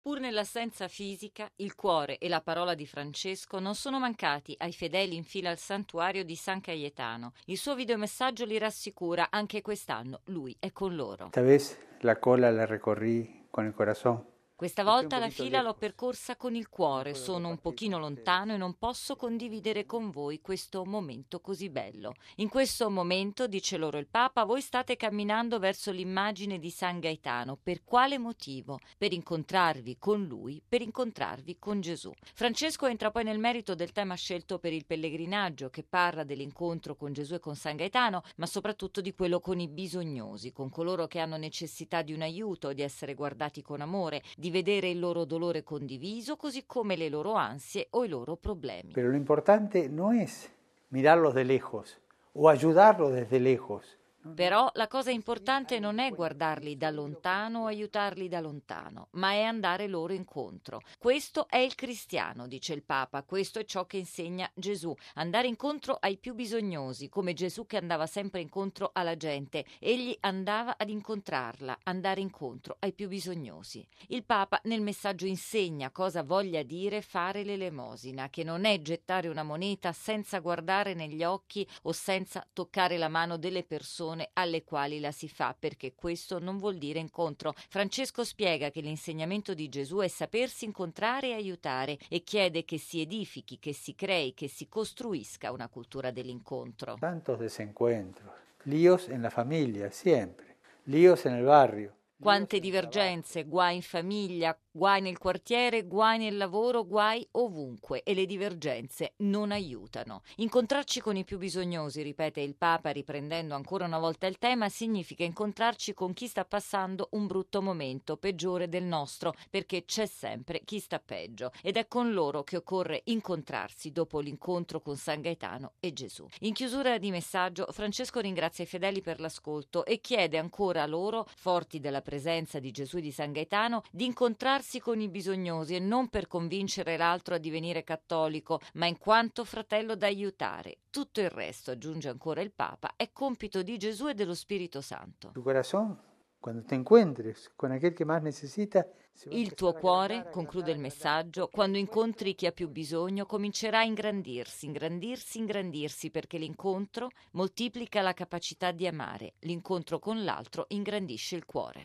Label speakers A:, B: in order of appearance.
A: Pur nell'assenza fisica, il cuore e la parola di Francesco non sono mancati ai fedeli in fila al santuario di San Cayetano. Il suo videomessaggio li rassicura, anche quest'anno lui è con loro.
B: Esta vez la cola la recorrí con el corazón.
A: Questa volta la fila l'ho percorsa con il cuore, sono un pochino lontano e non posso condividere con voi questo momento così bello. In questo momento, dice loro il Papa, voi state camminando verso l'immagine di San Gaetano. Per quale motivo? Per incontrarvi con lui, per incontrarvi con Gesù. Francesco entra poi nel merito del tema scelto per il pellegrinaggio, che parla dell'incontro con Gesù e con San Gaetano, ma soprattutto di quello con i bisognosi, con coloro che hanno necessità di un aiuto, di essere guardati con amore, di vedere il loro dolore condiviso, così come le loro ansie o i loro problemi.
B: Pero lo importante no es mirarlos de lejos o ayudarlos desde lejos.
A: Però la cosa importante non è guardarli da lontano o aiutarli da lontano, ma è andare loro incontro. Questo è il cristiano, dice il Papa, questo è ciò che insegna Gesù, andare incontro ai più bisognosi, come Gesù che andava sempre incontro alla gente. Egli andava ad incontrarla, andare incontro ai più bisognosi. Il Papa nel messaggio insegna cosa voglia dire fare l'elemosina, che non è gettare una moneta senza guardare negli occhi o senza toccare la mano delle persone alle quali la si fa, perché questo non vuol dire incontro. Francesco spiega che l'insegnamento di Gesù è sapersi incontrare e aiutare e chiede che si edifichi, che si crei, che si costruisca una cultura dell'incontro.
B: Tantos desencuentros, líos en la familia, siempre, líos en el barrio.
A: Quante divergenze, guai in famiglia, guai nel quartiere, guai nel lavoro, guai ovunque, e le divergenze non aiutano. Incontrarci con i più bisognosi, ripete il Papa riprendendo ancora una volta il tema, significa incontrarci con chi sta passando un brutto momento, peggiore del nostro, perché c'è sempre chi sta peggio, ed è con loro che occorre incontrarsi dopo l'incontro con San Gaetano e Gesù. In chiusura di messaggio, Francesco ringrazia i fedeli per l'ascolto e chiede ancora a loro, forti della presenza di Gesù e di San Gaetano, di incontrarsi con i bisognosi e non per convincere l'altro a divenire cattolico, ma in quanto fratello da aiutare. Tutto il resto, aggiunge ancora il Papa, è compito di Gesù e dello Spirito Santo.
B: Tu corazón, cuando te encuentres con aquel que más necesita,
A: Il tuo cuore, conclude il messaggio, quando incontri chi ha più bisogno, comincerà a ingrandirsi, ingrandirsi, ingrandirsi, perché l'incontro moltiplica la capacità di amare. L'incontro con l'altro ingrandisce il cuore.